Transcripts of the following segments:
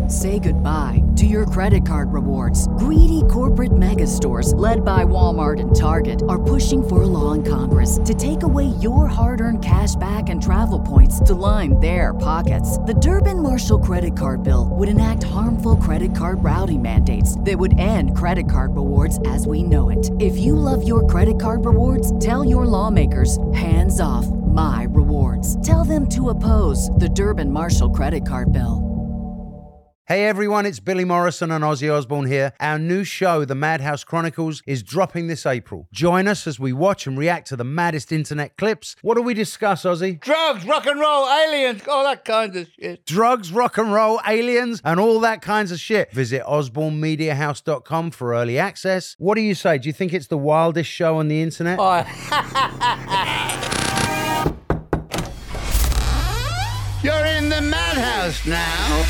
Say goodbye to your credit card rewards. Greedy corporate mega stores, led by Walmart and Target, are pushing for a law in Congress to take away your hard-earned cash back and travel points to line their pockets. The Durbin-Marshall credit card bill would enact harmful credit card routing mandates that would end credit card rewards as we know it. If you love your credit card rewards, tell your lawmakers, hands off my rewards. Tell them to oppose the Durbin-Marshall credit card bill. Hey everyone, it's Billy Morrison and Ozzy Osbourne here. Our new show, The Madhouse Chronicles, is dropping this April. Join us as we watch and react to the maddest internet clips. What do we discuss, Ozzy? Drugs, rock and roll, aliens, all that kind of shit. Drugs, rock and roll, aliens, and all that kinds of shit. Visit osbornemediahouse.com for early access. What do you say? Do you think it's the wildest show on the internet? You're in the madhouse now.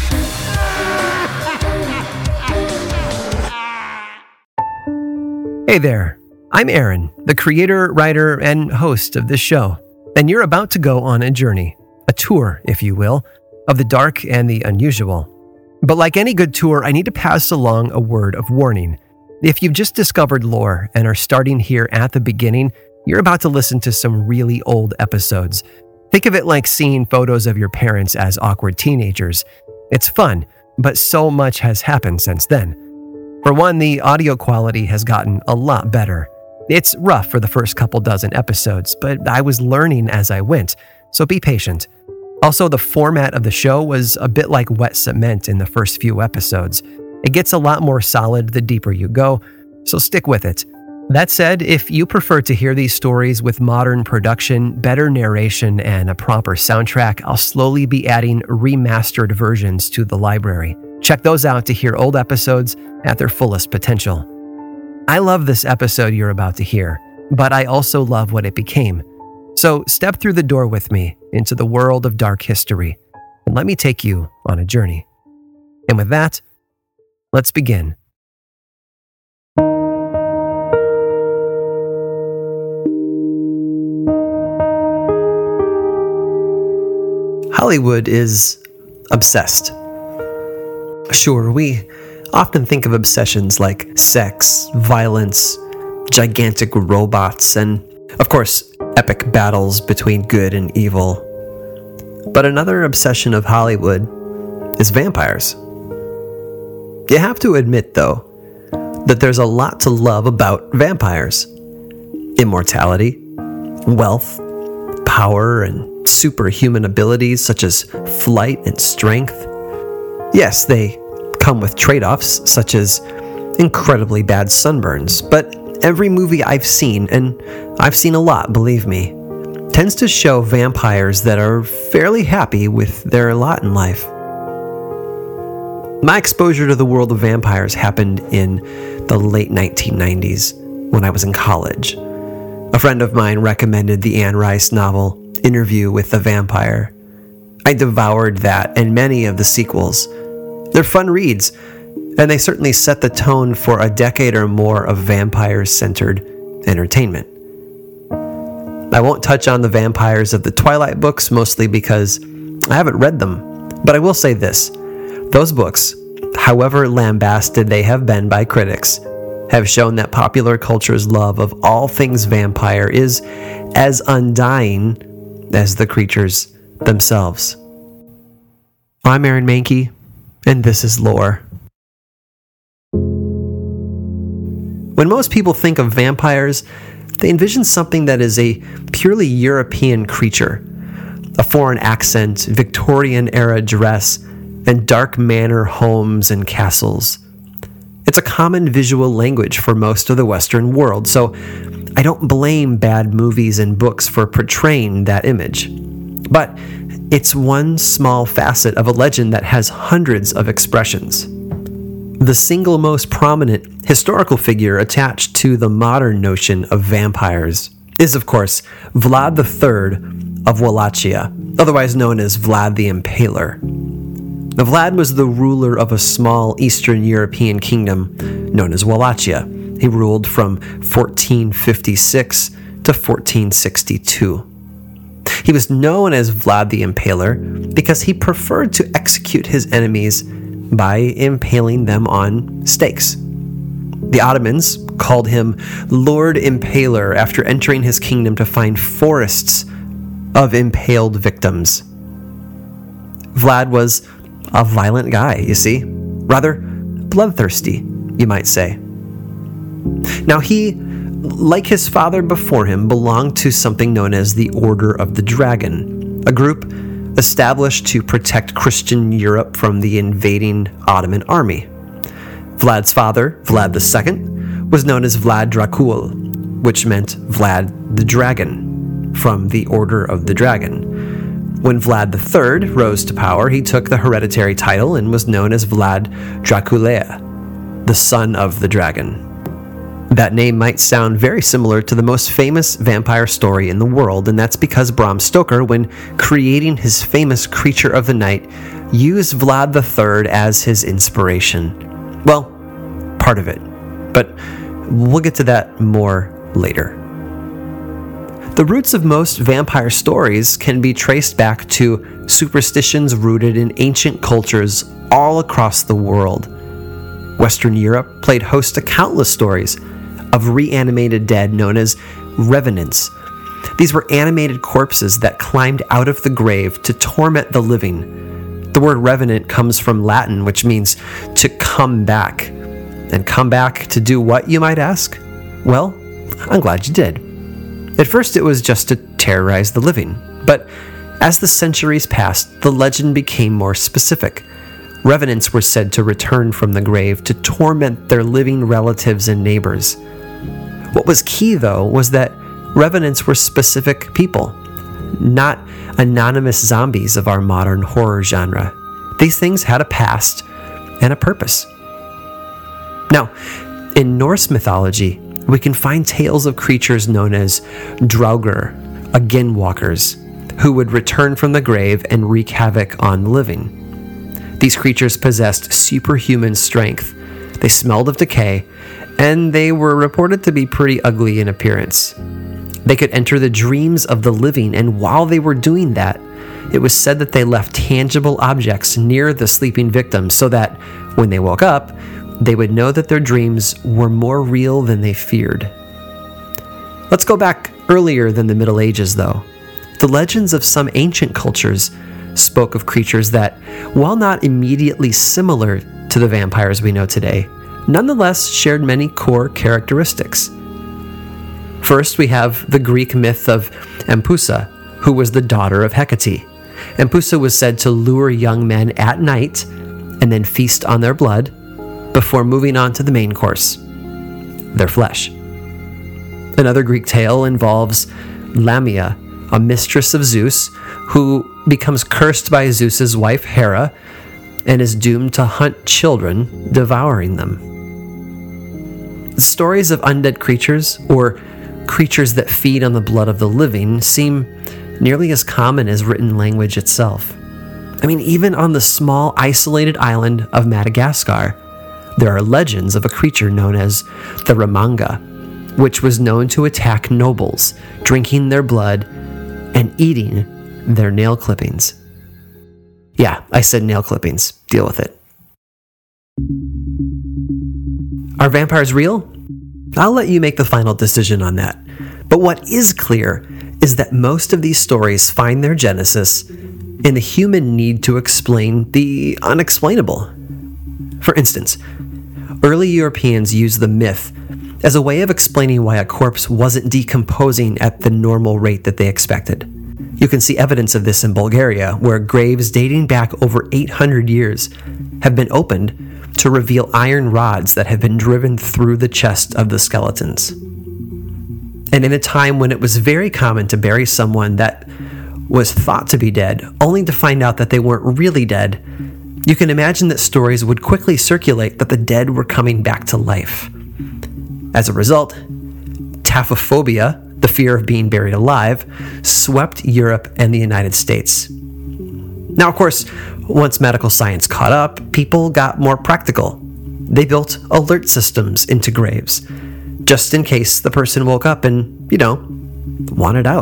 Hey there, I'm Aaron, the creator, writer, and host of this show, and you're about to go on a journey, a tour, if you will, of the dark and the unusual. But like any good tour, I need to pass along a word of warning. If you've just discovered lore and are starting here at the beginning, you're about to listen to some really old episodes. Think of it like seeing photos of your parents as awkward teenagers. It's fun, but so much has happened since then. For one, the audio quality has gotten a lot better. It's rough for the first couple dozen episodes, but I was learning as I went, so be patient. Also, the format of the show was a bit like wet cement in the first few episodes. It gets a lot more solid the deeper you go, so stick with it. That said, if you prefer to hear these stories with modern production, better narration, and a proper soundtrack, I'll slowly be adding remastered versions to the library. Check those out to hear old episodes at their fullest potential. I love this episode you're about to hear, but I also love what it became. So step through the door with me into the world of dark history, and let me take you on a journey. And with that, let's begin. Hollywood is obsessed. Sure, we often think of obsessions like sex, violence, gigantic robots, and, of course, epic battles between good and evil. But another obsession of Hollywood is vampires. You have to admit, though, that there's a lot to love about vampires. Immortality, wealth, power, and superhuman abilities such as flight and strength. Yes, they come with trade-offs such as incredibly bad sunburns, but every movie I've seen, and I've seen a lot, believe me, tends to show vampires that are fairly happy with their lot in life. My exposure to the world of vampires happened in the late 1990s when I was in college. A friend of mine recommended the Anne Rice novel Interview with the Vampire. I devoured that and many of the sequels. They're fun reads, and they certainly set the tone for a decade or more of vampire-centered entertainment. I won't touch on the vampires of the Twilight books, mostly because I haven't read them, but I will say this. Those books, however lambasted they have been by critics, have shown that popular culture's love of all things vampire is as undying as the creatures themselves. I'm Aaron Mahnke, and this is Lore. When most people think of vampires, they envision something that is a purely European creature. A foreign accent, Victorian-era dress, and dark manor homes and castles. It's a common visual language for most of the Western world, so I don't blame bad movies and books for portraying that image. But it's one small facet of a legend that has hundreds of expressions. The single most prominent historical figure attached to the modern notion of vampires is, of course, Vlad III of Wallachia, otherwise known as Vlad the Impaler. Now, Vlad was the ruler of a small Eastern European kingdom known as Wallachia. He ruled from 1456 to 1462. He was known as Vlad the Impaler because he preferred to execute his enemies by impaling them on stakes. The Ottomans called him Lord Impaler after entering his kingdom to find forests of impaled victims. Vlad was a violent guy, you see, rather bloodthirsty, you might say. Now he, like his father before him, belonged to something known as the Order of the Dragon, a group established to protect Christian Europe from the invading Ottoman army. Vlad's father, Vlad II, was known as Vlad Dracul, which meant Vlad the Dragon, from the Order of the Dragon. When Vlad III rose to power, he took the hereditary title and was known as Vlad Draculea, the son of the dragon. That name might sound very similar to the most famous vampire story in the world, and that's because Bram Stoker, when creating his famous Creature of the Night, used Vlad III as his inspiration. Well, part of it, but we'll get to that more later. The roots of most vampire stories can be traced back to superstitions rooted in ancient cultures all across the world. Western Europe played host to countless stories of reanimated dead known as revenants. These were animated corpses that climbed out of the grave to torment the living. The word revenant comes from Latin, which means to come back. And come back to do what, you might ask? Well, I'm glad you did. At first it was just to terrorize the living, but as the centuries passed, the legend became more specific. Revenants were said to return from the grave to torment their living relatives and neighbors. What was key, though, was that revenants were specific people, not anonymous zombies of our modern horror genre. These things had a past and a purpose. Now, in Norse mythology, we can find tales of creatures known as Draugr, again walkers, who would return from the grave and wreak havoc on the living. These creatures possessed superhuman strength. They smelled of decay, and they were reported to be pretty ugly in appearance. They could enter the dreams of the living, and while they were doing that, it was said that they left tangible objects near the sleeping victims so that, when they woke up, they would know that their dreams were more real than they feared. Let's go back earlier than the Middle Ages, though. The legends of some ancient cultures spoke of creatures that, while not immediately similar to the vampires we know today, nonetheless shared many core characteristics. First, we have the Greek myth of Empusa, who was the daughter of Hecate. Empusa was said to lure young men at night and then feast on their blood before moving on to the main course, their flesh. Another Greek tale involves Lamia, a mistress of Zeus, who becomes cursed by Zeus's wife Hera and is doomed to hunt children, devouring them. Stories of undead creatures, or creatures that feed on the blood of the living, seem nearly as common as written language itself. I mean, even on the small, isolated island of Madagascar, there are legends of a creature known as the Ramanga, which was known to attack nobles, drinking their blood and eating their nail clippings. Yeah, I said nail clippings. Deal with it. Are vampires real? I'll let you make the final decision on that. But what is clear is that most of these stories find their genesis in the human need to explain the unexplainable. For instance, early Europeans used the myth as a way of explaining why a corpse wasn't decomposing at the normal rate that they expected. You can see evidence of this in Bulgaria, where graves dating back over 800 years have been opened to reveal iron rods that have been driven through the chest of the skeletons. And in a time when it was very common to bury someone that was thought to be dead, only to find out that they weren't really dead, you can imagine that stories would quickly circulate that the dead were coming back to life. As a result, taphophobia, the fear of being buried alive, swept Europe and the United States. Now, of course, once medical science caught up, people got more practical. They built alert systems into graves, just in case the person woke up and, wanted out.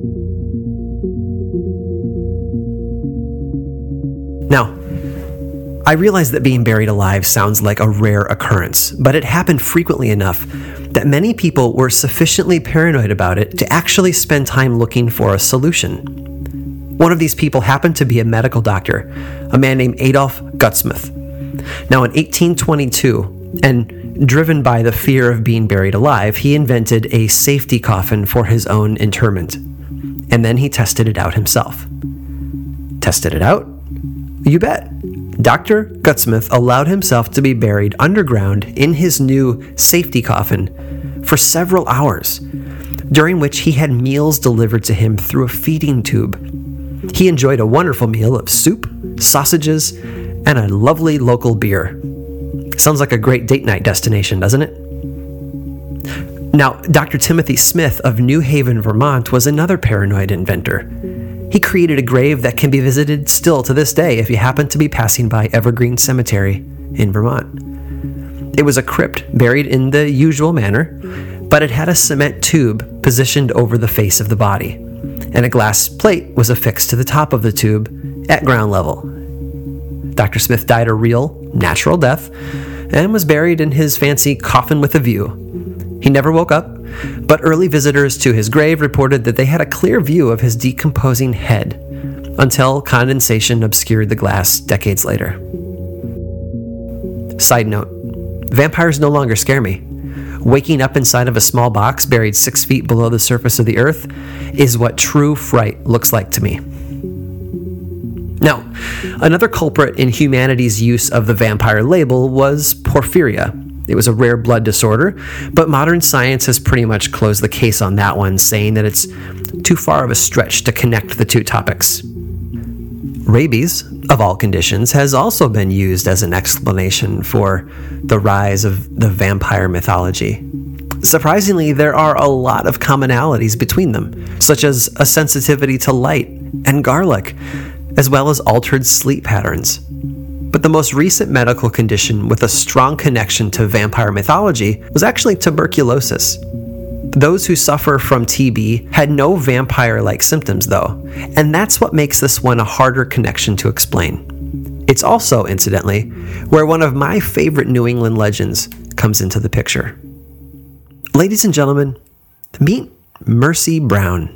Now, I realize that being buried alive sounds like a rare occurrence, but it happened frequently enough that many people were sufficiently paranoid about it to actually spend time looking for a solution. One of these people happened to be a medical doctor, a man named Adolf Gutsmuth. Now, in 1822, and driven by the fear of being buried alive, he invented a safety coffin for his own interment. And then he tested it out himself. Tested it out? You bet. Dr. Gutsmuth allowed himself to be buried underground in his new safety coffin for several hours, during which he had meals delivered to him through a feeding tube. He enjoyed a wonderful meal of soup, sausages, and a lovely local beer. Sounds like a great date night destination, doesn't it? Now, Dr. Timothy Smith of New Haven, Vermont, was another paranoid inventor. He created a grave that can be visited still to this day if you happen to be passing by Evergreen Cemetery in Vermont. It was a crypt buried in the usual manner, but it had a cement tube positioned over the face of the body, and a glass plate was affixed to the top of the tube at ground level. Dr. Smith died a real, natural death and was buried in his fancy coffin with a view. He never woke up, but early visitors to his grave reported that they had a clear view of his decomposing head until condensation obscured the glass decades later. Side note, vampires no longer scare me. Waking up inside of a small box buried 6 feet below the surface of the earth is what true fright looks like to me. Now, another culprit in humanity's use of the vampire label was porphyria. It was a rare blood disorder, but modern science has pretty much closed the case on that one, saying that it's too far of a stretch to connect the two topics. Rabies, of all conditions, has also been used as an explanation for the rise of the vampire mythology. Surprisingly, there are a lot of commonalities between them, such as a sensitivity to light and garlic, as well as altered sleep patterns. But the most recent medical condition with a strong connection to vampire mythology was actually tuberculosis. Those who suffer from TB had no vampire-like symptoms, though, and that's what makes this one a harder connection to explain. It's also, incidentally, where one of my favorite New England legends comes into the picture. Ladies and gentlemen, meet Mercy Brown.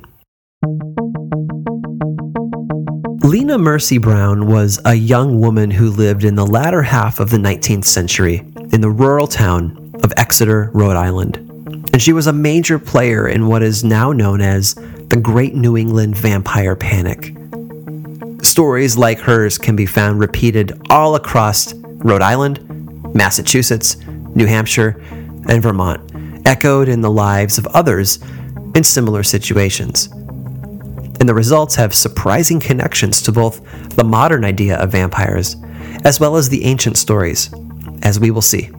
Lena Mercy Brown was a young woman who lived in the latter half of the 19th century in the rural town of Exeter, Rhode Island. And she was a major player in what is now known as the Great New England Vampire Panic. Stories like hers can be found repeated all across Rhode Island, Massachusetts, New Hampshire, and Vermont, echoed in the lives of others in similar situations. And the results have surprising connections to both the modern idea of vampires as well as the ancient stories, as we will see.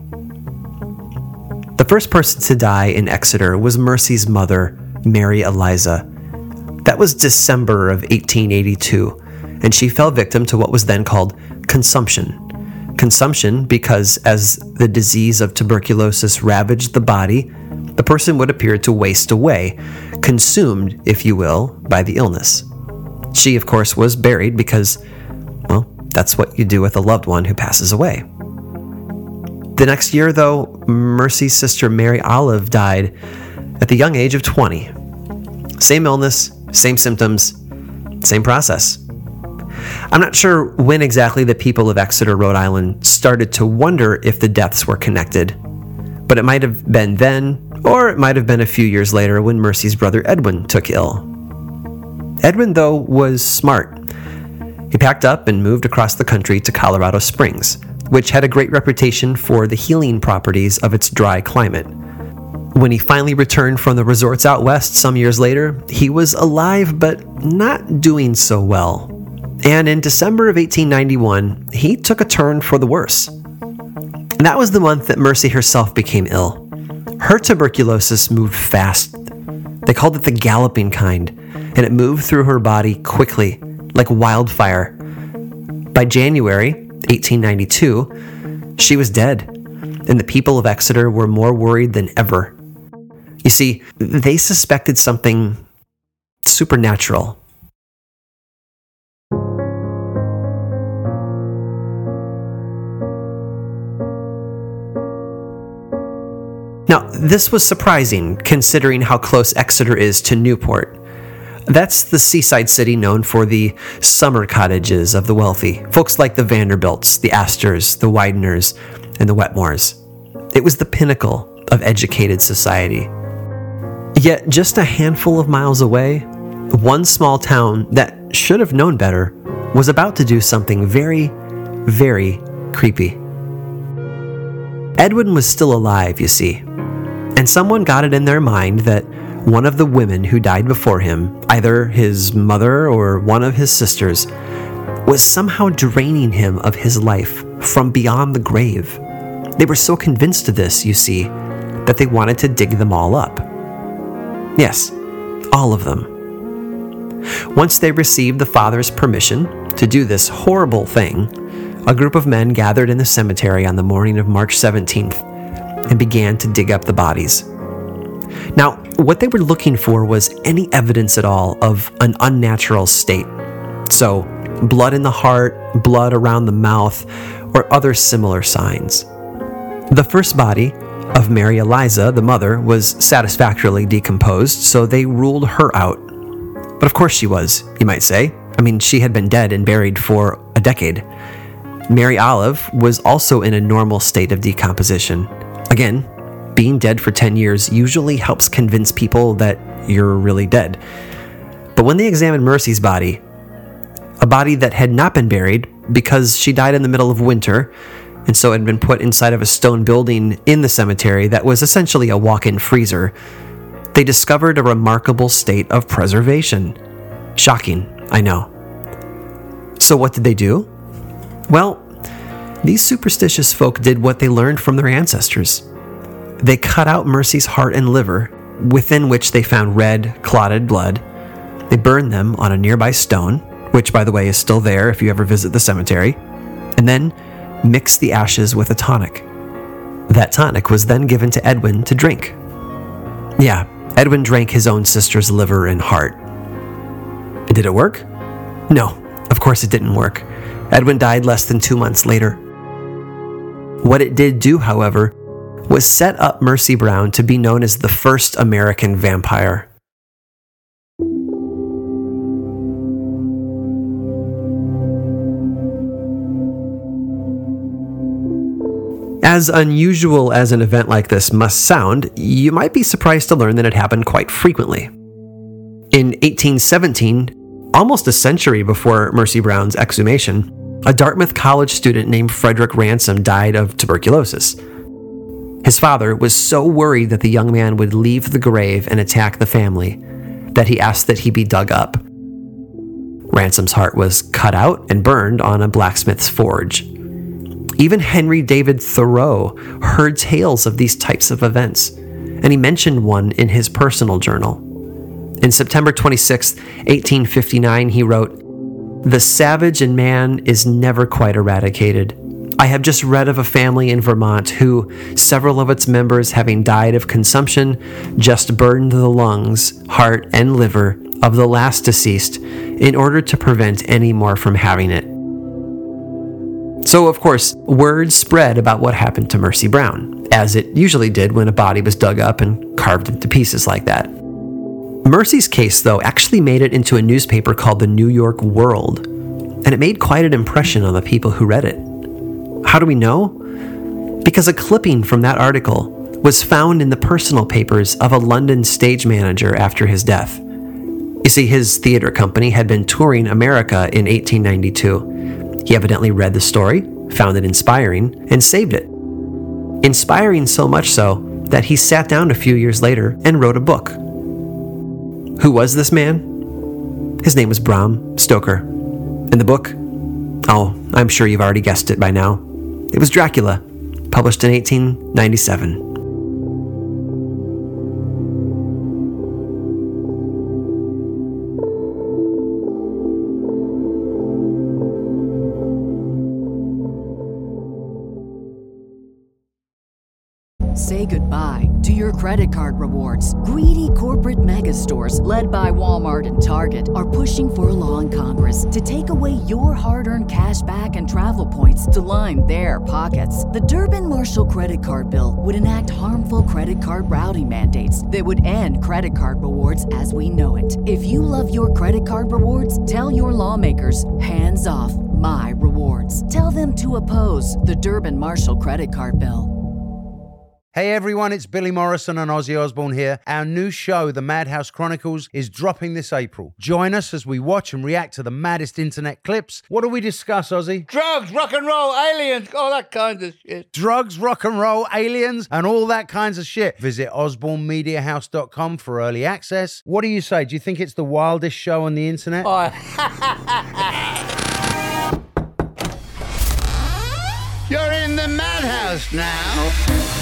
The first person to die in Exeter was Mercy's mother, Mary Eliza. That was December of 1882, and she fell victim to what was then called consumption. Consumption because as the disease of tuberculosis ravaged the body, the person would appear to waste away, consumed, if you will, by the illness. She, of course, was buried because, well, that's what you do with a loved one who passes away. The next year, though, Mercy's sister Mary Olive died at the young age of 20. Same illness, same symptoms, same process. I'm not sure when exactly the people of Exeter, Rhode Island, started to wonder if the deaths were connected, but it might have been then, or it might have been a few years later when Mercy's brother Edwin took ill. Edwin, though, was smart. He packed up and moved across the country to Colorado Springs, which had a great reputation for the healing properties of its dry climate. When he finally returned from the resorts out west some years later, he was alive but not doing so well. And in December of 1891, he took a turn for the worse. And that was the month that Mercy herself became ill. Her tuberculosis moved fast. They called it the galloping kind, and it moved through her body quickly, like wildfire. By January 1892, she was dead, and the people of Exeter were more worried than ever. You see, they suspected something supernatural. Now, this was surprising considering how close Exeter is to Newport. That's the seaside city known for the summer cottages of the wealthy, folks like the Vanderbilts, the Astors, the Wideners, and the Wetmores. It was the pinnacle of educated society. Yet, just a handful of miles away, one small town that should have known better was about to do something very, very creepy. Edwin was still alive, you see, and someone got it in their mind that one of the women who died before him, either his mother or one of his sisters, was somehow draining him of his life from beyond the grave. They were so convinced of this, you see, that they wanted to dig them all up. Yes, all of them. Once they received the father's permission to do this horrible thing, a group of men gathered in the cemetery on the morning of March 17th and began to dig up the bodies. Now, what they were looking for was any evidence at all of an unnatural state. So, blood in the heart, blood around the mouth, or other similar signs. The first body of Mary Eliza, the mother, was satisfactorily decomposed, so they ruled her out. But of course she was, you might say. I mean, she had been dead and buried for a decade. Mary Olive was also in a normal state of decomposition. Again, being dead for 10 years usually helps convince people that you're really dead. But when they examined Mercy's body, a body that had not been buried because she died in the middle of winter, and so had been put inside of a stone building in the cemetery that was essentially a walk-in freezer, they discovered a remarkable state of preservation. Shocking, I know. So what did they do? Well, these superstitious folk did what they learned from their ancestors. They cut out Mercy's heart and liver, within which they found red, clotted blood. They burned them on a nearby stone, which, by the way, is still there if you ever visit the cemetery, and then mixed the ashes with a tonic. That tonic was then given to Edwin to drink. Yeah, Edwin drank his own sister's liver and heart. Did it work? No, of course it didn't work. Edwin died less than 2 months later. What it did do, however, was set up Mercy Brown to be known as the first American vampire. As unusual as an event like this must sound, you might be surprised to learn that it happened quite frequently. In 1817, almost a century before Mercy Brown's exhumation, a Dartmouth College student named Frederick Ransom died of tuberculosis. His father was so worried that the young man would leave the grave and attack the family that he asked that he be dug up. Ransom's heart was cut out and burned on a blacksmith's forge. Even Henry David Thoreau heard tales of these types of events, and he mentioned one in his personal journal. In September 26, 1859, he wrote, "The savage in man is never quite eradicated. I have just read of a family in Vermont who, several of its members having died of consumption, just burned the lungs, heart, and liver of the last deceased in order to prevent any more from having it." So, of course, word spread about what happened to Mercy Brown, as it usually did when a body was dug up and carved into pieces like that. Mercy's case, though, actually made it into a newspaper called the New York World, and it made quite an impression on the people who read it. How do we know? Because a clipping from that article was found in the personal papers of a London stage manager after his death. You see, his theater company had been touring America in 1892. He evidently read the story, found it inspiring, and saved it. Inspiring so much so that he sat down a few years later and wrote a book. Who was this man? His name was Bram Stoker. And the book? Oh, I'm sure you've already guessed it by now. It was Dracula, published in 1897. Say goodbye to your credit card rewards. Greedy corporate mega stores, led by Walmart and Target, are pushing for a law in Congress to take away your hard-earned cash back and travel points to line their pockets. The Durbin-Marshall credit card bill would enact harmful credit card routing mandates that would end credit card rewards as we know it. If you love your credit card rewards, tell your lawmakers, hands off my rewards. Tell them to oppose the Durbin-Marshall credit card bill. Hey everyone, it's Billy Morrison and Ozzy Osbourne here. Our new show, The Madhouse Chronicles, is dropping this April. Join us as we watch and react to the maddest internet clips. What do we discuss, Ozzy? Drugs, rock and roll, aliens, all that kind of shit. Drugs, rock and roll, aliens, and all that kinds of shit. Visit osbornemediahouse.com for early access. What do you say? Do you think it's the wildest show on the internet? You're in the madhouse now.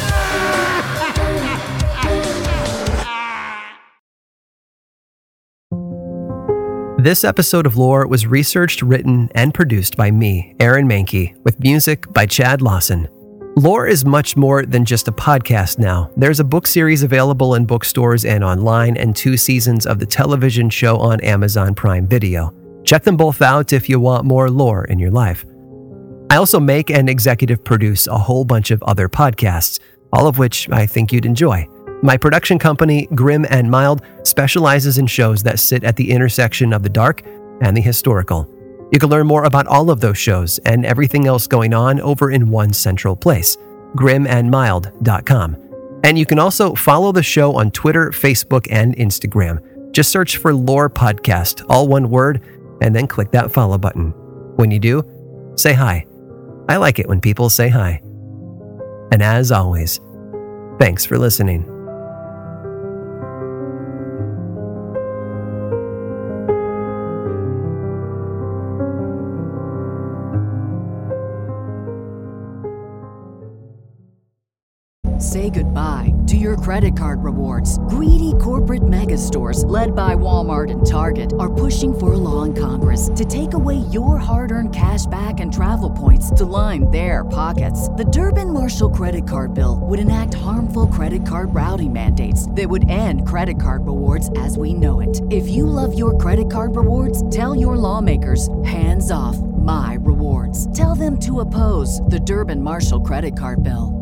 This episode of Lore was researched, written, and produced by me, Aaron Mahnke, with music by Chad Lawson. Lore is much more than just a podcast now. There's a book series available in bookstores and online, and 2 seasons of the television show on Amazon Prime Video. Check them both out if you want more lore in your life. I also make and executive produce a whole bunch of other podcasts, all of which I think you'd enjoy. My production company, Grim and Mild, specializes in shows that sit at the intersection of the dark and the historical. You can learn more about all of those shows and everything else going on over in one central place, grimandmild.com. And you can also follow the show on Twitter, Facebook, and Instagram. Just search for Lore Podcast, all one word, and then click that follow button. When you do, say hi. I like it when people say hi. And as always, thanks for listening. Say goodbye to your credit card rewards. Greedy corporate mega stores, led by Walmart and Target, are pushing for a law in Congress to take away your hard-earned cash back and travel points to line their pockets. The Durbin-Marshall credit card bill would enact harmful credit card routing mandates that would end credit card rewards as we know it. If you love your credit card rewards, tell your lawmakers, hands off my rewards. Tell them to oppose the Durbin-Marshall credit card bill.